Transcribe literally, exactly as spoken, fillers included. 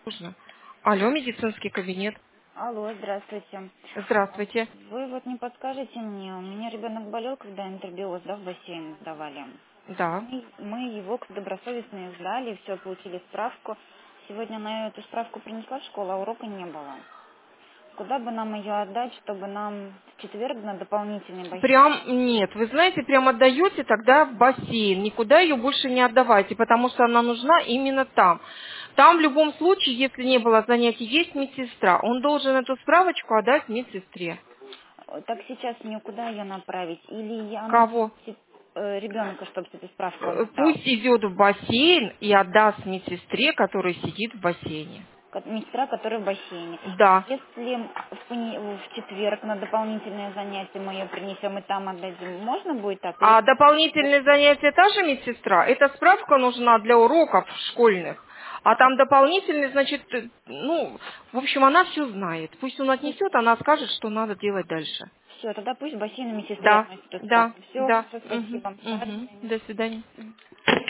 Нужно. Алло, медицинский кабинет. Алло, здравствуйте. Здравствуйте. Вы вот не подскажете мне, у меня ребенок болел, когда энтеробиоз, да, в бассейн сдавали. Да. Мы, мы его добросовестно сдали, все, получили справку. Сегодня на эту справку принесла в школу, а урока не было. Куда бы нам ее отдать, чтобы нам в четверг на дополнительный бассейн? Прям нет, вы знаете, прям отдаете тогда в бассейн, никуда ее больше не отдавайте, потому что она нужна именно там. Там в любом случае, если не было занятий, есть медсестра. Он должен эту справочку отдать медсестре. Так сейчас мне куда ее направить? Или я могу Кого? э, ребенка, чтобы эту справку он Э, отдал? Пусть идет в бассейн и отдаст медсестре, которая сидит в бассейне. Ко- Медсестра, которая в бассейне. Да. Если в, пони- в четверг на дополнительное занятие мы ее принесем и там отдадим, можно будет так? Или А дополнительные занятия та же медсестра? Эта справка нужна для уроков школьных. А там дополнительный, значит, э, ну, в общем, она все знает. Пусть он отнесет, она скажет, что надо делать дальше. все, тогда пусть в бассейн медсестре Да, относит эту да, справку. Все, да. хорошо, Мгм, спасибо. Ага, до мгм. свидания. До свидания.